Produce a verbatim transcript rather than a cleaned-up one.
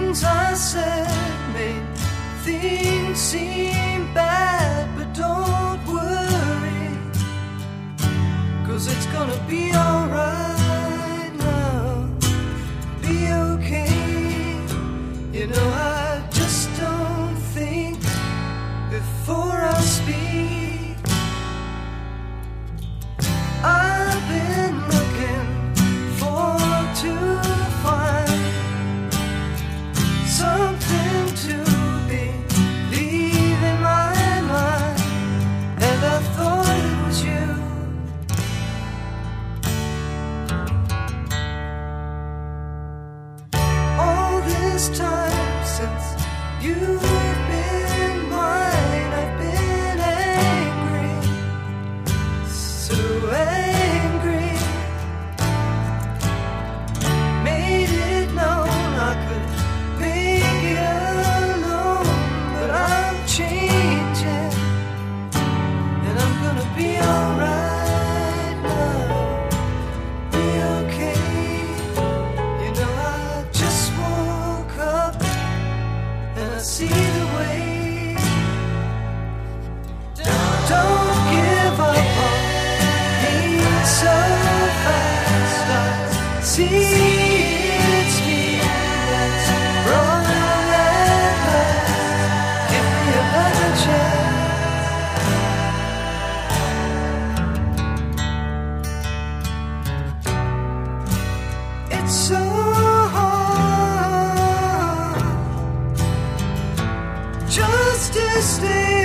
things I said made things seem bad, but don't worry, 'cause it's gonna be alright now, be okay. You know I just don't think before I speak. I've been looking for to find something to believe in my mind, and I thought it was you. All this time since you've been mine, I've been angry, so angry. Made it known I could make it alone, but I'm changing, and I'm gonna be alright now, be okay. You know I just woke up and I see the way. Don't give up on me so fast. I see it's me that's wrong at last. Give me another chance. It's so hard just to stay